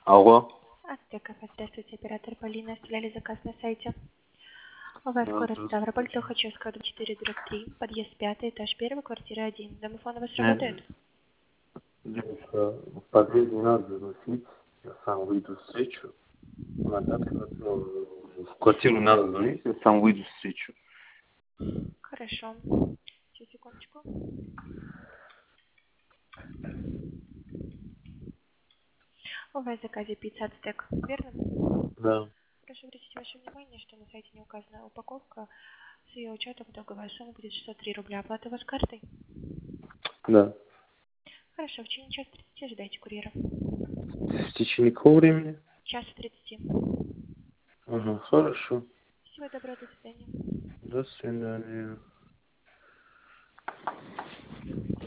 Алло. Ацтека, здравствуйте, оператор Полина, оставляли заказ на сайте. У вас город Ставрополь, Тухачевская, 4/3, подъезд 5, этаж 1, квартира 1. Домофон у вас работает? Девушка, в подъезд не надо заносить, я сам выйду встречу. В квартиру не надо звонить, я сам выйду встречу. Хорошо. Сейчас, секундочку. У вас в заказе пицца Ацтек, верно? Да. Прошу обратить ваше внимание, что на сайте не указана упаковка. С ее учетом итоговая сумма будет 603 рубля. Оплата у вас картой? Да. Хорошо, в течение часа 30 ожидайте курьера. В течение какого времени? Час 30. Ага, хорошо. Всего доброго, до свидания. До свидания.